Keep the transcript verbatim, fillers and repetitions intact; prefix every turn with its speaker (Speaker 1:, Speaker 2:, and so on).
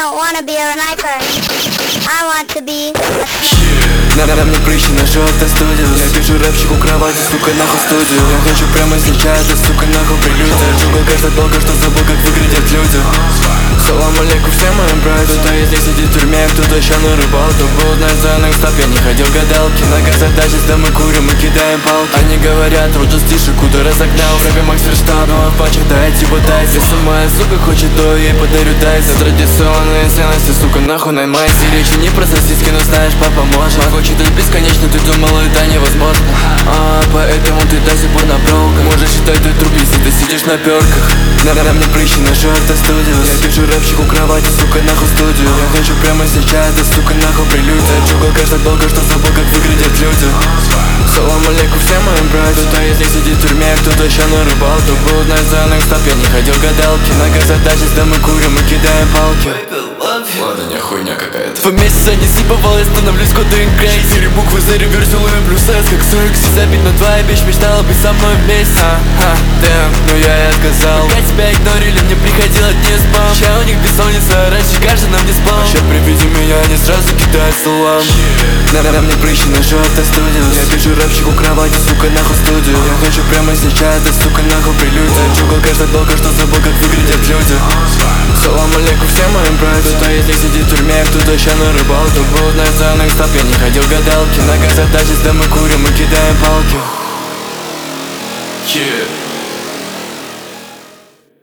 Speaker 1: don't wanna be a sniper. I want to be a
Speaker 2: На, на мне прыщи на желтой студию. Я вижу рэпчик у кровати, сука, нахуй студию. Я хочу прямо сейчас, да сука, нахуй прелюдия. Джугл кажется долго, что забыл, как выглядят люди. Салам алейкум всем моим братьям. Кто из них сидит в тюрьме, кто-то еще на рыбалке. Был знать за стоп, я не ходил гадалки. Нога задача, да мы курим и кидаем палки. Они говорят, вот just тише, куда разогнал. В рэпе Макс Ферштадт, но в патчах дайте его дайс. Если моя сука хочет, то ей подарю дайс. За традиционные ценности, сука, нахуй на майсе. Речи не про сосиски, но знаешь, папа может. Могу читать бесконечно, ты думал, это невозможно. А, поэтому ты до сих пор на броуках. Можешь считать, ты труп, если ты сидишь на перках. На, на мне прыщи на желтой студию. Я вижу рэпчик у кровати, сука, нахуй студию. Я хочу прямо сейчас, да сука, нахуй прелюдия. Джугл кажется долго, что забыл, как выглядят люди. Салам алейкум всем моим братьям. Кто из них сидит в тюрьме, кто-то еще на рыбалке. Был знать за стоп, я не ходил гадалки. Нога задача, да мы курим и кидаем палки.
Speaker 3: Ладно, не хуйня какая-то.
Speaker 2: Два месяца не сипывал, я становлюсь кодing крейзи. Четыре буквы за реверсил и плюс S, как секси. Забить на два, и бич мечтала быть со мной вместе. Ха, damn, но я и отказал. Пока тебя игнорили, мне приходило дни спам. Ща у них бессонница, раньше каждый нам не спал. Ща при виде меня они сразу кидают салам. На, на мне прыщи на желтой студию. Я вижу рэпчик у кровати, сука, нахуй студию. Я хочу прямо сейчас, да сука, нахуй прелюдия. Джугл кажется долго, что забыл, как выглядят люди. Салам алейкум всем моим братьям. Кто из них сидит в тюрьме, кто-то еще на рыбалке. Был знать за стоп, я не ходил гадалки. Нога задача, да мы курим и кидаем палки.
Speaker 3: Yeah.